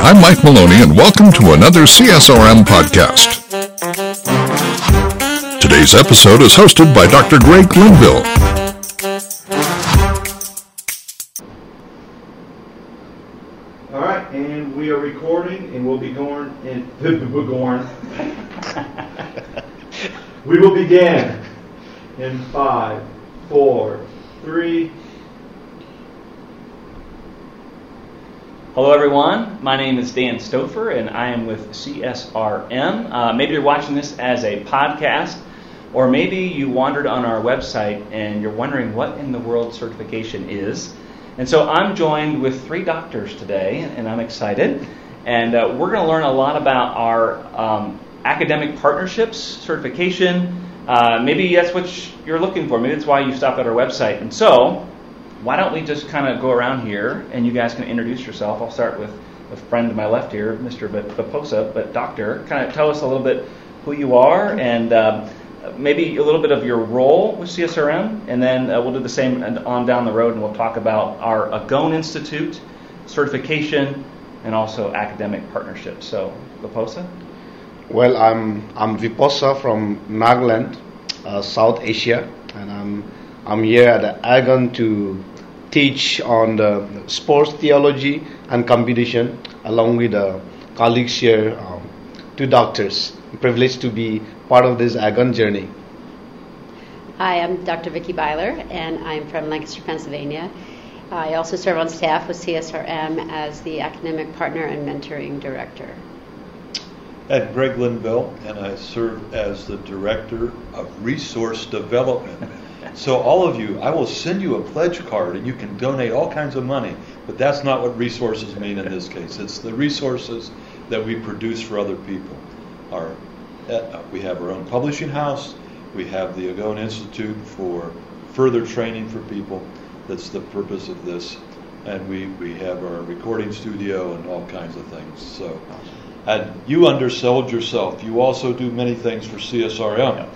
I'm Mike Maloney, and welcome to another CSRM podcast. Today's episode is hosted by Dr. Greg Linville. All right, and we are recording, and we'll be going. We will begin in 5, 4, 3. Hello everyone, my name is Dan Stouffer and I am with CSRM. Maybe you're watching this as a podcast, or maybe you wandered on our website and you're wondering what in the world certification is. And so I'm joined with 3 doctors today, and I'm excited. And we're going to learn a lot about our academic partnerships, certification. Maybe that's what you're looking for. Maybe that's why you stopped at our website. And so why don't we just kind of go around here and you guys can introduce yourself. I'll start with a friend to my left here, Mr. Baposa, but doctor, kind of tell us a little bit who you are and maybe a little bit of your role with CSRM, and then we'll do the same on down the road, and we'll talk about our Agone Institute, certification, and also academic partnerships. So, Baposa? Well, I'm Viposa from Nagaland, South Asia, and I'm here at Agone to teach on the sports theology and competition, along with colleagues here, 2 doctors. I'm privileged to be part of this Agone journey. Hi, I'm Dr. Vicki Byler, and I'm from Lancaster, Pennsylvania. I also serve on staff with CSRM as the academic partner and mentoring director. I'm Greg Linville, and I serve as the director of resource development. So all of you, I will send you a pledge card and you can donate all kinds of money, but that's not what resources mean in this case. It's the resources that we produce for other people. We have our own publishing house, we have the Agone Institute for further training for people. That's the purpose of this. And we have our recording studio and all kinds of things. So, and you undersold yourself. You also do many things for CSRM.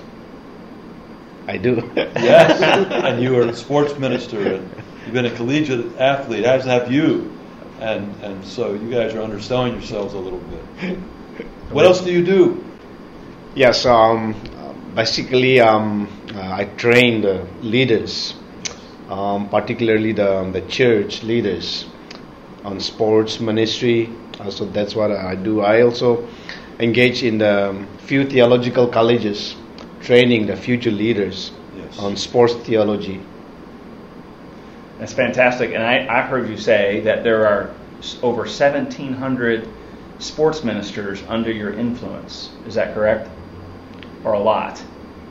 I do. Yes, and you are a sports minister, and you've been a collegiate athlete, as have you. And so you guys are underselling yourselves a little bit. What else do you do? Yes, basically I train the leaders, particularly the church leaders on sports ministry. So that's what I do. I also engage in the few theological colleges, training the future leaders on sports theology. That's fantastic. And I heard you say that there are over 1,700 sports ministers under your influence. Is that correct? Or a lot?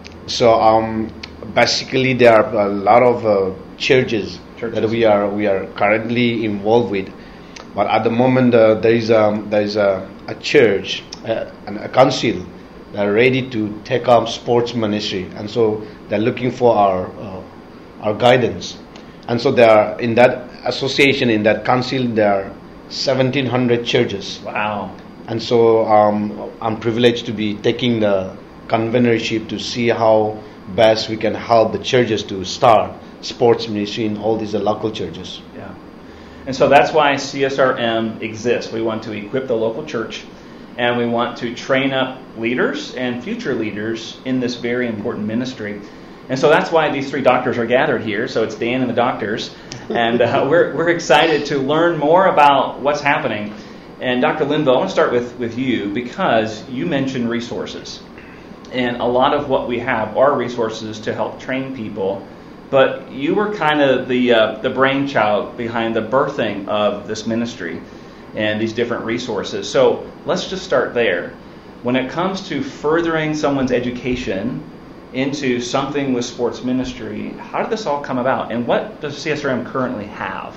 So basically there are a lot of churches that we are currently involved with. But at the moment there is a church, a council that are ready to take up sports ministry, and so they're looking for our guidance. And so there are, in that association, in that council, there are 1,700 churches. Wow! And so I'm privileged to be taking the convenorship to see how best we can help the churches to start sports ministry in all these local churches. Yeah, and so that's why CSRM exists. We want to equip the local church, and we want to train up leaders and future leaders in this very important ministry. And so that's why these 3 doctors are gathered here. So it's Dan and the doctors. And we're excited to learn more about what's happening. And Dr. Linville, I want to start with you, because you mentioned resources. And a lot of what we have are resources to help train people. But you were kind of the brainchild behind the birthing of this ministry and these different resources. So let's just start there. When it comes to furthering someone's education into something with sports ministry, how did this all come about? And what does CSRM currently have?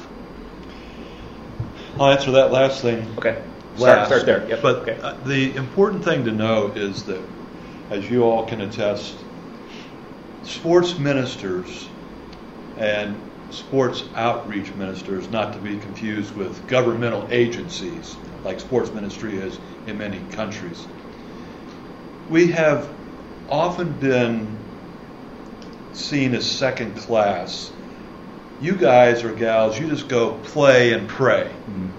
I'll answer that last thing. Okay. Last. Start there. Yep. But okay. The important thing to know is that, as you all can attest, sports ministers and sports outreach ministers, not to be confused with governmental agencies like sports ministry is in many countries, we have often been seen as second class. You guys or gals, you just go play and pray. Mm-hmm.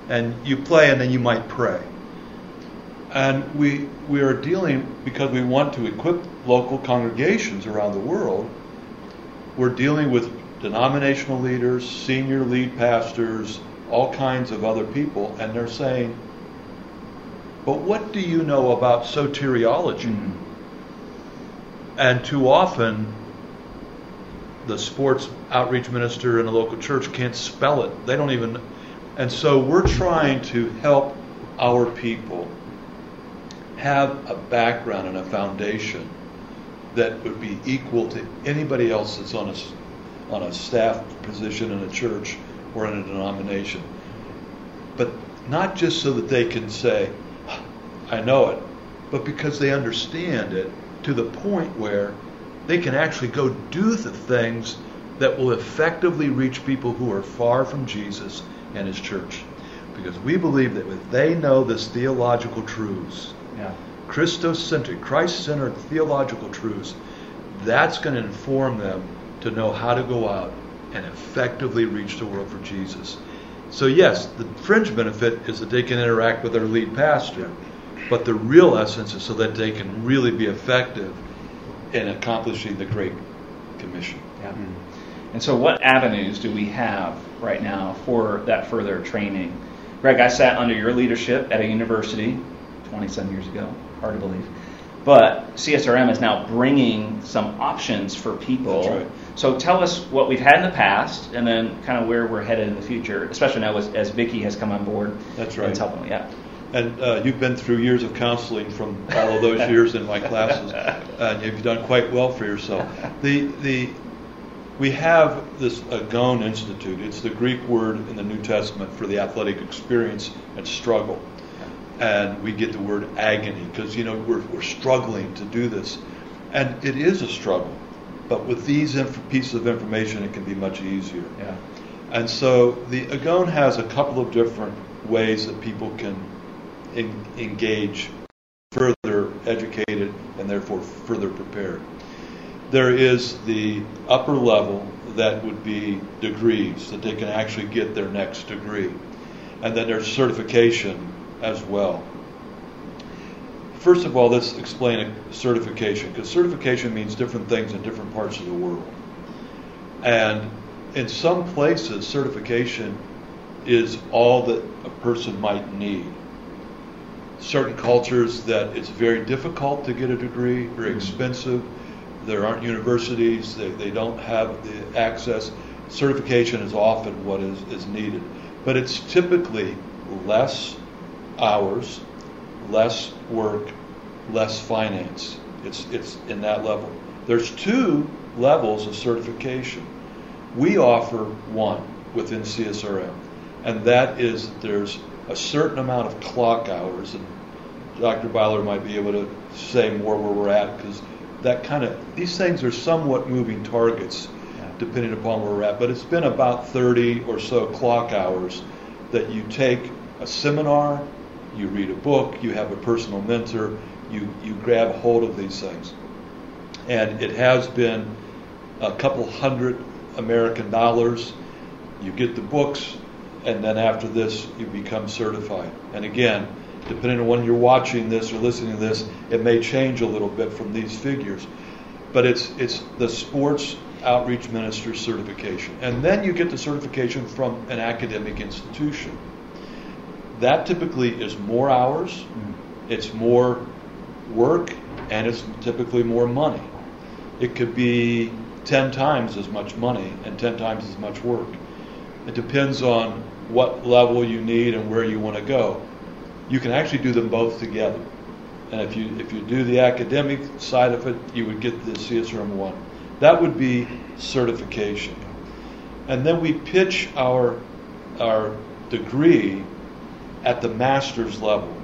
and you play, and then you might pray. And we are dealing, because we want to equip local congregations around the world, we're dealing with denominational leaders, senior lead pastors, all kinds of other people, and they're saying, but what do you know about soteriology? Mm-hmm. And too often, the sports outreach minister in a local church can't spell it. They don't even. And so we're trying to help our people have a background and a foundation that would be equal to anybody else that's on a staff position in a church or in a denomination. But not just so that they can say, I know it, but because they understand it to the point where they can actually go do the things that will effectively reach people who are far from Jesus and His church. Because we believe that if they know this theological truths, Christocentric, Christ-centered theological truths, that's going to inform them to know how to go out and effectively reach the world for Jesus. So yes, the fringe benefit is that they can interact with their lead pastor, but the real essence is so that they can really be effective in accomplishing the Great Commission. Yeah. And so what avenues do we have right now for that further training? Greg, I sat under your leadership at a university 20-some years ago, hard to believe. But CSRM is now bringing some options for people. That's right. So tell us what we've had in the past, and then kind of where we're headed in the future, especially now as Vicki has come on board. That's right. And it's helping. Yeah. And you've been through years of counseling from all of those years in my classes, and you've done quite well for yourself. We have this Agon Institute. It's the Greek word in the New Testament for the athletic experience and struggle. And we get the word agony because, we're struggling to do this. And it is a struggle. But with these pieces of information, it can be much easier. Yeah. And so the Agon has a couple of different ways that people can engage, further educated, and therefore further prepared. There is the upper level that would be degrees, that they can actually get their next degree. And then there's certification as well. First of all, let's explain a certification, because certification means different things in different parts of the world. And in some places, certification is all that a person might need. Certain cultures that it's very difficult to get a degree, very expensive. There aren't universities, they don't have the access. Certification is often what is needed. But it's typically less hours, less work, less finance. It's in that level. There's two levels of certification. We offer one within CSRM, and that is that there's a certain amount of clock hours, and Dr. Byler might be able to say more where we're at, because these things are somewhat moving targets depending upon where we're at, but it's been about 30 or so clock hours that you take a seminar, you read a book, you have a personal mentor, you grab hold of these things. And it has been a couple $100 American. You get the books, and then after this, you become certified. And again, depending on when you're watching this or listening to this, it may change a little bit from these figures. But it's the Sports Outreach Minister certification. And then you get the certification from an academic institution. That typically is more hours, it's more work, and it's typically more money. It could be 10 times as much money and 10 times as much work. It depends on what level you need and where you want to go. You can actually do them both together. And if you do the academic side of it, you would get the CSRM 1. That would be certification. And then we pitch our degree at the master's level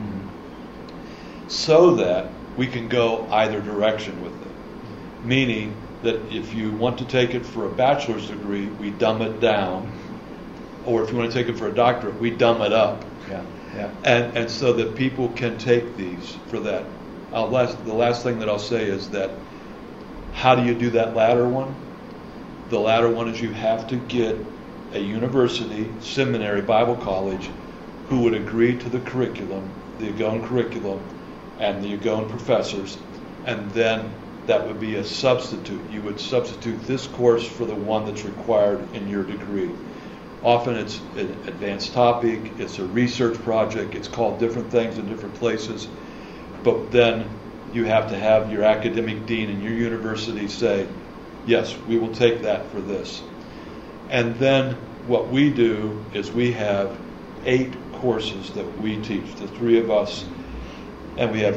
so that we can go either direction with it. Meaning that if you want to take it for a bachelor's degree, we dumb it down. Or if you want to take it for a doctorate, we dumb it up. Yeah. And so that people can take these for that. The last thing that I'll say is that how do you do that latter one? The latter one is you have to get a university, seminary, Bible college who would agree to the curriculum, the Agone curriculum, and the Agone professors, and then that would be a substitute. You would substitute this course for the one that's required in your degree. Often it's an advanced topic, it's a research project, it's called different things in different places, but then you have to have your academic dean in your university say, yes, we will take that for this. And then what we do is we have 8 courses that we teach, the 3 of us, and we have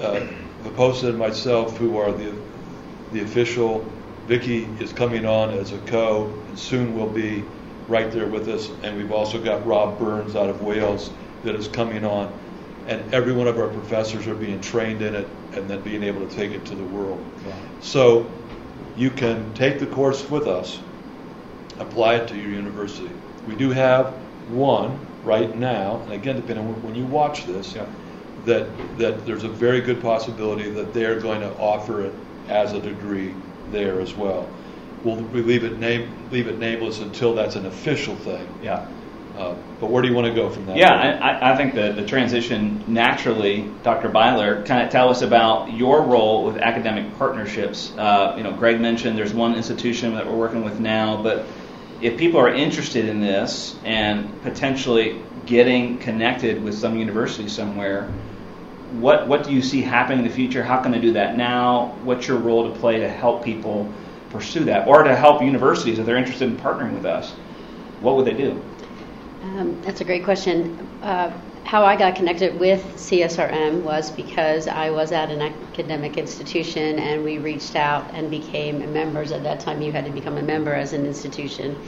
Vaposa and myself who are the official. Vicky is coming on as a co, and soon will be right there with us, and we've also got Rob Burns out of Wales that is coming on, and every one of our professors are being trained in it and then being able to take it to the world. Wow. So you can take the course with us, apply it to your university. We do have one right now, and again, depending on when you watch this, that there's a very good possibility that they're going to offer it as a degree there as well. We leave it nameless until that's an official thing. Yeah. But where do you want to go from that? Yeah, I think the transition naturally, Dr. Byler, kind of tell us about your role with academic partnerships. Greg mentioned there's one institution that we're working with now, but if people are interested in this and potentially getting connected with some university somewhere, what do you see happening in the future? How can they do that now? What's your role to play to help people pursue that, or to help universities if they're interested in partnering with us? What would they do? That's a great question. How I got connected with CSRM was because I was at an academic institution and we reached out and became members. At that time, you had to become a member as an institution.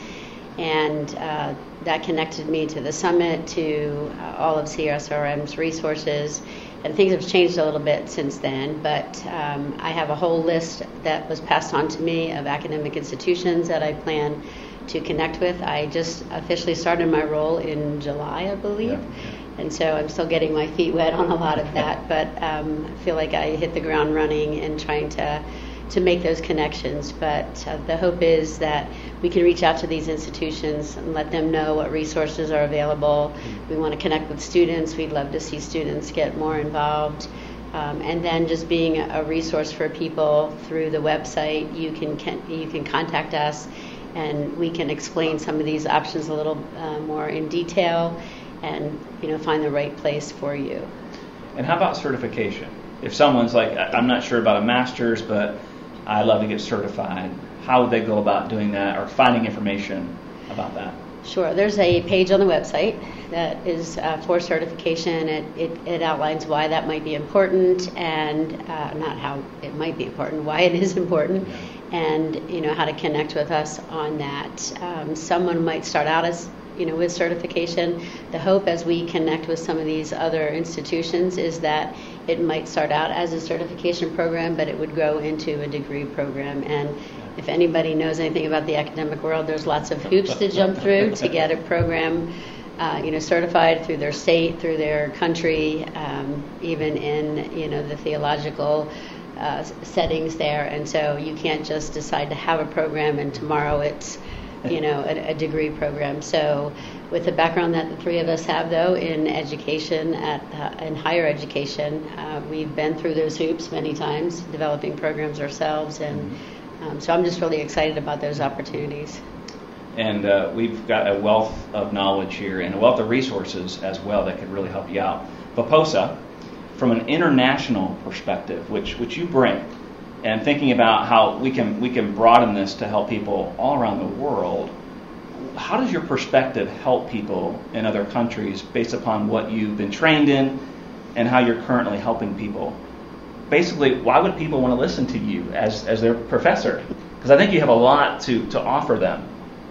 And that connected me to the summit, to all of CSRM's resources. And things have changed a little bit since then, but I have a whole list that was passed on to me of academic institutions that I plan to connect with. I just officially started my role in July, I believe. Yeah. And so I'm still getting my feet wet on a lot of that, but I feel like I hit the ground running and trying to make those connections. But the hope is that we can reach out to these institutions and let them know what resources are available. We want to connect with students. We'd love to see students get more involved. And then just being a resource for people through the website, you can contact us and we can explain some of these options a little more in detail and find the right place for you. And how about certification? If someone's like, I'm not sure about a master's, but I'd love to get certified, how would they go about doing that or finding information about that? Sure. There's a page on the website that is for certification. It outlines why that might be important and not how it might be important, why it is important, and how to connect with us on that. Someone might start out as with certification. The hope as we connect with some of these other institutions is that it might start out as a certification program, but it would grow into a degree program. And if anybody knows anything about the academic world, there's lots of hoops to jump through to get a program certified through their state, through their country, even in the theological settings there. And so you can't just decide to have a program and tomorrow it's a degree program. So with the background that the 3 of us have, though, in education, in higher education, we've been through those hoops many times, developing programs ourselves, and so I'm just really excited about those opportunities. And we've got a wealth of knowledge here and a wealth of resources as well that could really help you out. Vaposa, from an international perspective, which you bring, and thinking about how we can broaden this to help people all around the world, how does your perspective help people in other countries based upon what you've been trained in and how you're currently helping people? Basically, why would people want to listen to you as their professor? Because I think you have a lot to offer them.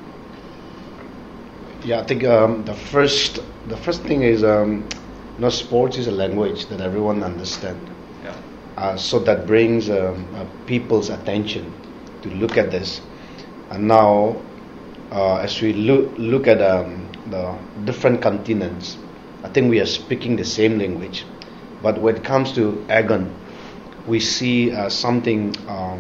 Yeah, I think the first thing is sports is a language that everyone understands. So that brings people's attention to look at this. And now, as we look at the different continents, I think we are speaking the same language. But when it comes to Agone, we see something.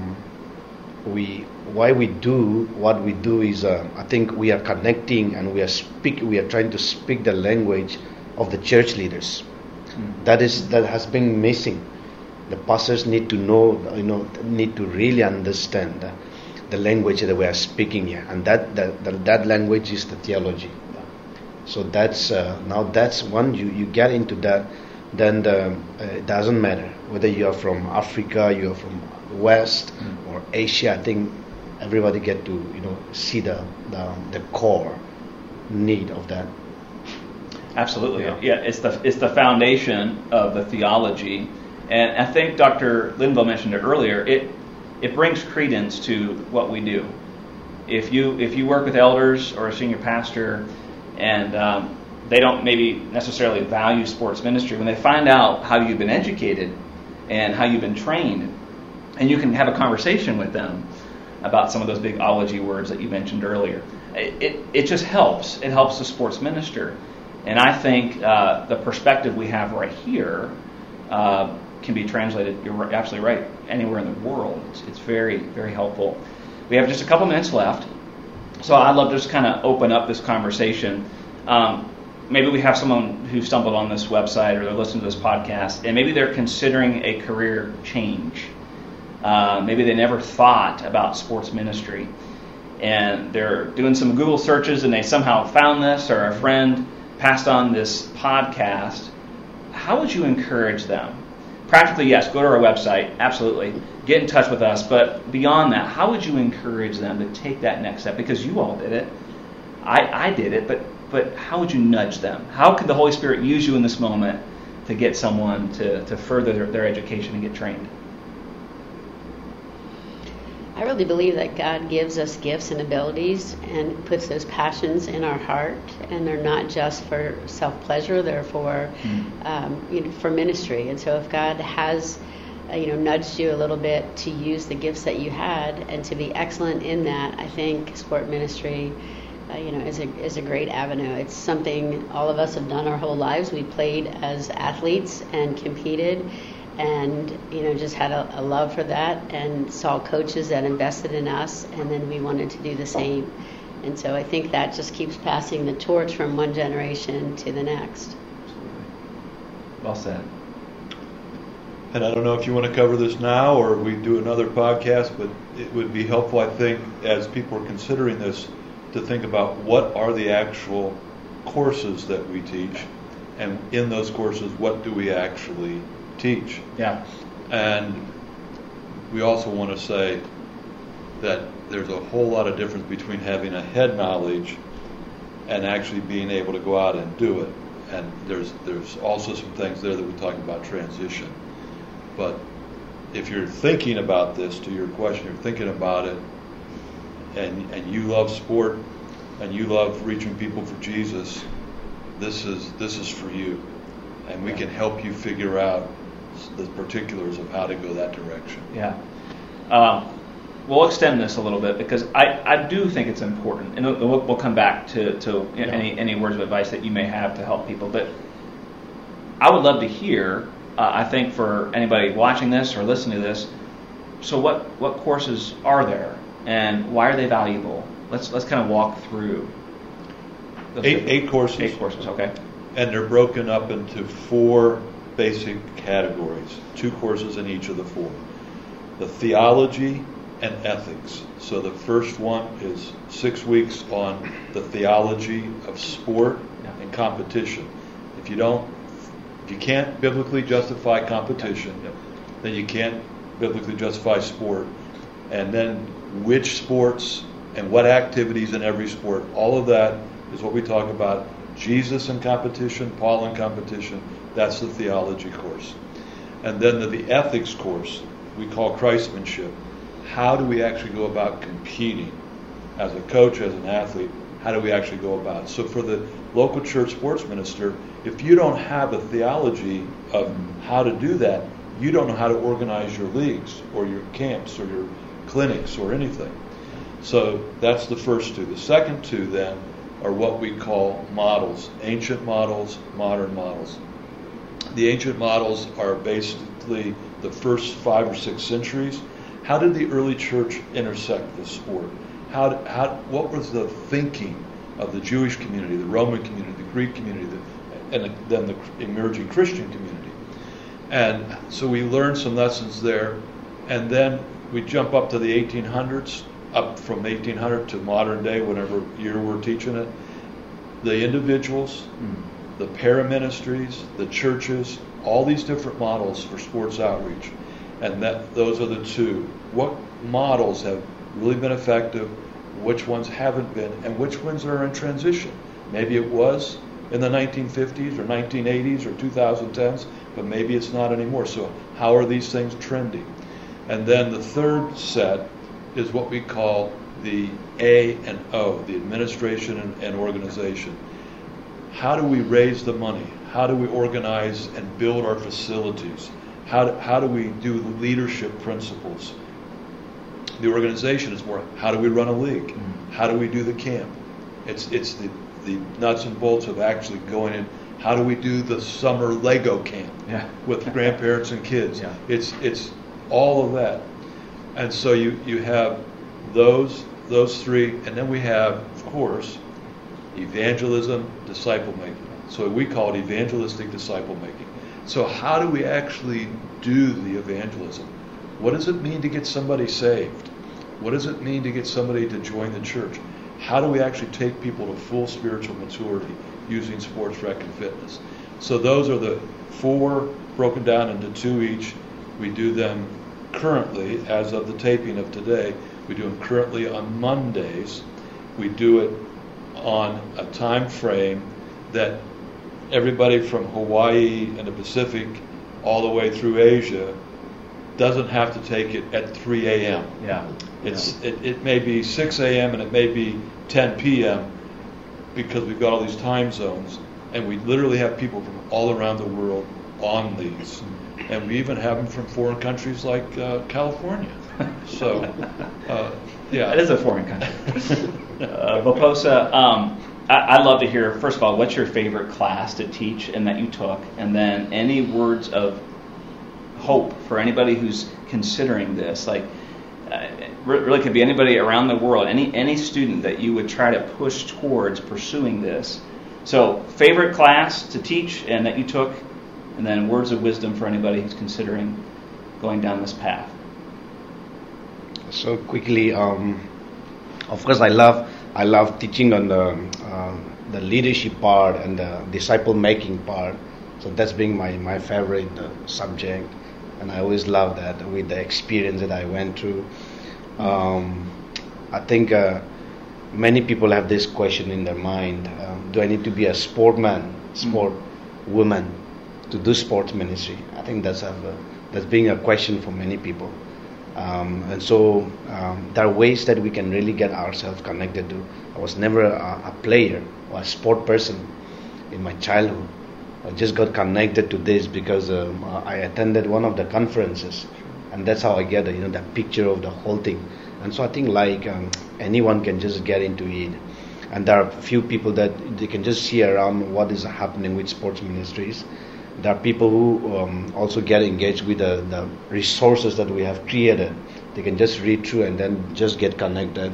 Why we do what we do is, I think we are connecting and we are trying to speak the language of the church leaders. That has been missing. The pastors need to know, need to really understand the language that we are speaking here, and that language is the theology. So that's one you get into that, then it doesn't matter whether you are from Africa, you are from the West or Asia. I think everybody get to see the core need of that. Absolutely, yeah. It's the foundation of the theology, and I think Dr. Linville mentioned it earlier. It brings credence to what we do. If you work with elders or a senior pastor, and they don't maybe necessarily value sports ministry, when they find out how you've been educated and how you've been trained, and you can have a conversation with them about some of those big ology words that you mentioned earlier, it just helps. It helps the sports minister. And I think the perspective we have right here can be translated, you're absolutely right, anywhere in the world. It's very, very helpful. We have just a couple minutes left, so I'd love to just kind of open up this conversation. Maybe we have someone who stumbled on this website or they're listening to this podcast, and maybe they're considering a career change. Maybe they never thought about sports ministry, and they're doing some Google searches and they somehow found this, or a friend passed on this podcast. How would you encourage them? Practically, yes, go to our website, absolutely. Get in touch with us, but beyond that, how would you encourage them to take that next step? Because you all did it. I did it, but how would you nudge them? How could the Holy Spirit use you in this moment to get someone to further their education and get trained? I really believe that God gives us gifts and abilities and puts those passions in our heart, and they're not just for self-pleasure, they're for for ministry. And so if God has nudged you a little bit to use the gifts that you had and to be excellent in that, I think sport ministry is a great avenue. It's something all of us have done our whole lives. We played as athletes and competed, and just had a love for that, and saw coaches that invested in us, and then we wanted to do the same. And so I think that just keeps passing the torch from one generation to the next. Absolutely. Well said. And I don't know if you want to cover this now or we do another podcast, but it would be helpful, I think, as people are considering this, to think about what are the actual courses that we teach, and in those courses, what do we actually teach? Yeah. And we also want to say that there's a whole lot of difference between having a head knowledge and actually being able to go out and do it. And there's also some things there that we talk about transition. But if you're thinking about this, to your question, you're thinking about it, and you love sport and you love reaching people for Jesus, this is for you, and we can help you figure out the particulars of how to go that direction. Yeah. We'll extend this a little bit because I do think it's important, and we'll come back to any words of advice that you may have to help people. But I would love to hear. I think for anybody watching this or listening to this, so what courses are there, and why are they valuable? Let's kind of walk through. Eight courses. 8 courses, okay. And they're broken up into 4 basic categories. 2 courses in each of the 4. The theology and ethics. So the first one is 6 weeks on the theology of sport and competition. If you can't biblically justify competition, then you can't biblically justify sport. And then which sports and what activities in every sport, all of that is what we talk about. Jesus in competition, Paul in competition, that's the theology course. And then the ethics course we call Christmanship. How do we actually go about competing as a coach, as an athlete? How do we actually go about it? So for the local church sports minister, if you don't have a theology of how to do that, you don't know how to organize your leagues or your camps or your clinics or anything. So that's the first 2. The second 2 then are what we call models, ancient models, modern models. The ancient models are basically the first 5 or 6 centuries. How did the early church intersect the sport? What was the thinking of the Jewish community, the Roman community, the Greek community, and then the emerging Christian community. And so we learned some lessons there, and then we jump up to the 1800s, up from 1800 to modern day, whatever year we're teaching it. The individuals, the paraministries, the churches, all these different models for sports outreach, and those are the two. What models have really been effective? Which ones haven't been, and which ones are in transition? Maybe it was in the 1950s or 1980s or 2010s, but maybe it's not anymore. So how are these things trending? And then the third set is what we call the A and O, the administration and organization. How do we raise the money? How do we organize and build our facilities? How do we do the leadership principles? The organization is more, how do we run a league? How do we do the camp? It's the nuts and bolts of actually going in. How do we do the summer Lego camp with grandparents and kids? Yeah. It's all of that. And so you have those three, and then we have, of course, evangelism, disciple making. So we call it evangelistic disciple making. So how do we actually do the evangelism? What does it mean to get somebody saved? What does it mean to get somebody to join the church? How do we actually take people to full spiritual maturity using sports, rec, and fitness? So those are the four broken down into two each. We do them currently, as of the taping of today, we do them currently on Mondays. We do it on a time frame that everybody from Hawaii and the Pacific all the way through Asia doesn't have to take it at 3 a.m. Yeah. It may be 6 a.m. and it may be 10 p.m. because we've got all these time zones, and we literally have people from all around the world on these. And we even have them from foreign countries like California. So, yeah. It is a foreign country. Vaposa, I'd love to hear, first of all, what's your favorite class to teach and that you took? And then any words of hope for anybody who's considering this? Like, really could be anybody around the world, any student that you would try to push towards pursuing this. So, favorite class to teach and that you took, and then words of wisdom for anybody who's considering going down this path. So quickly, of course, I love teaching on the leadership part and the disciple making part. So that's being my favorite subject, and I always love that with the experience that I went through. I think many people have this question in their mind: do I need to be a sportman, sport woman, to do sports ministry? I think that's being a question for many people. And so there are ways that we can really get ourselves connected to. I was never a player or a sport person in my childhood. I just got connected to this because I attended one of the conferences, and that's how I get the picture of the whole thing. And so I think anyone can just get into it. And there are a few people that they can just see around what is happening with sports ministries. There are people who also get engaged with the resources that we have created. They can just read through and then just get connected.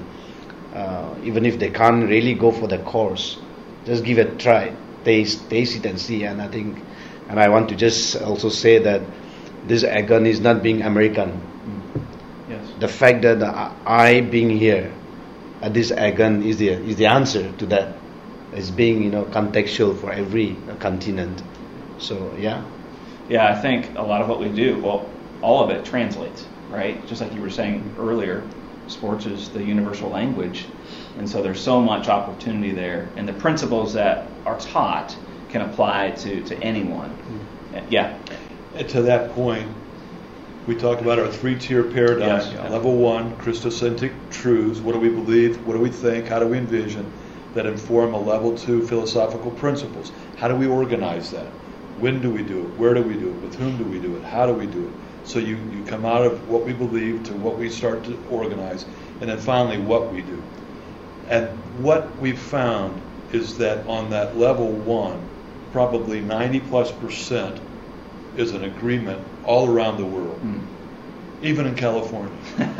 Even if they can't really go for the course, just give it a try. Taste it and see. And I want to just also say that this Agon is not being American. Yes. The fact that I being here at this Agon is the answer to that. It's being contextual for every continent. So, yeah. Yeah, I think a lot of what we do, well, all of it translates, right? Just like you were saying earlier, sports is the universal language. And so there's so much opportunity there. And the principles that are taught can apply to anyone. Mm-hmm. Yeah. And to that point, we talked about our 3-tier paradigm. Yes, yeah. Level 1, Christocentric truths. What do we believe? What do we think? How do we envision? That inform a level 2, philosophical principles. How do we organize that? When do we do it? Where do we do it? With whom do we do it? How do we do it? So you come out of what we believe to what we start to organize, and then finally what we do. And what we've found is that on that level 1, probably 90+% is an agreement all around the world, even in California.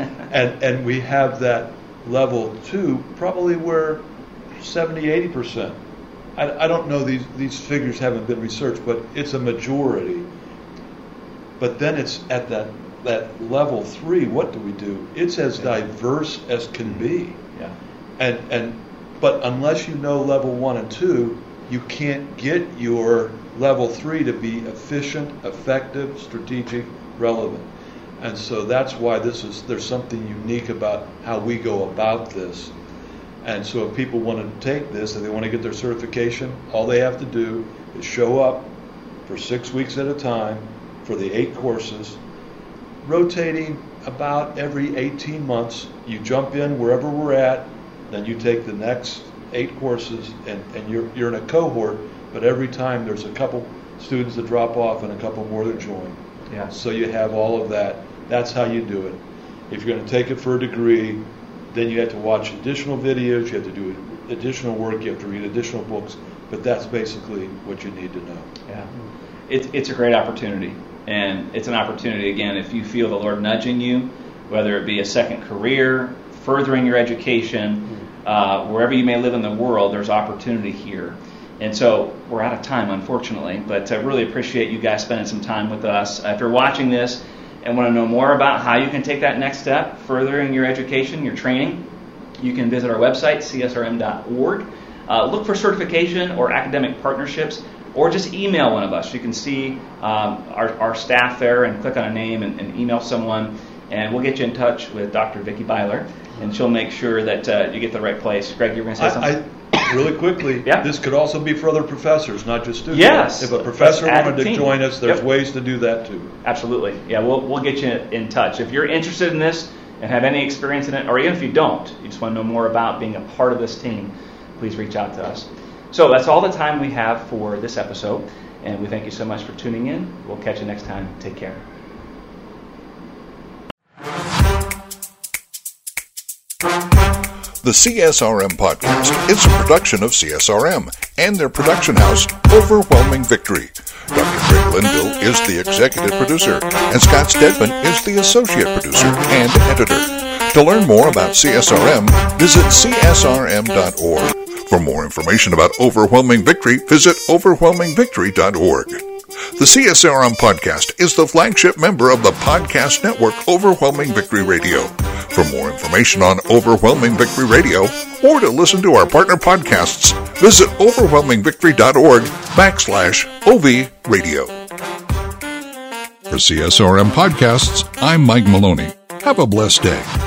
and we have that level 2 probably where 70-80% I don't know, these figures haven't been researched, but it's a majority. But then it's at that level 3, what do we do? It's as diverse as can be. Yeah. But unless you know level 1 and 2, you can't get your level 3 to be efficient, effective, strategic, relevant. And so that's why there's something unique about how we go about this. And so if people want to take this and they want to get their certification, all they have to do is show up for 6 weeks at a time for the 8 courses, rotating about every 18 months. You jump in wherever we're at, then you take the next 8 courses, and you're in a cohort, but every time there's a couple students that drop off and a couple more that join. Yeah. So you have all of that. That's how you do it. If you're going to take it for a degree, then you have to watch additional videos, you have to do additional work, you have to read additional books, but that's basically what you need to know. Yeah. It's a great opportunity, and it's an opportunity, again, if you feel the Lord nudging you, whether it be a second career, furthering your education, wherever you may live in the world, there's opportunity here. And so we're out of time, unfortunately, but I really appreciate you guys spending some time with us. If you're watching this and want to know more about how you can take that next step, furthering your education, your training, you can visit our website, csrm.org. Look for certification or academic partnerships, or just email one of us. You can see our staff there and click on a name and email someone, and we'll get you in touch with Dr. Vicki Byler, and she'll make sure that you get to the right place. Greg, you were going to say something? Really quickly, Yeah. This could also be for other professors, not just students. Yes. If a professor Add a wanted to team. join us, there's Yep. ways to do that too. Absolutely. Yeah, we'll get you in touch. If you're interested in this and have any experience in it, or even if you don't, you just want to know more about being a part of this team, please reach out to us. So that's all the time we have for this episode, and we thank you so much for tuning in. We'll catch you next time. Take care. The CSRM podcast is a production of CSRM and their production house, Overwhelming Victory. Dr. Greg Linville is the executive producer, and Scott Stedman is the associate producer and editor. To learn more about CSRM, visit csrm.org. For more information about Overwhelming Victory, visit overwhelmingvictory.org. The CSRM podcast is the flagship member of the podcast network Overwhelming Victory Radio. For more information on Overwhelming Victory Radio, or to listen to our partner podcasts, visit overwhelmingvictory.org/OV Radio. For CSRM Podcasts, I'm Mike Maloney. Have a blessed day.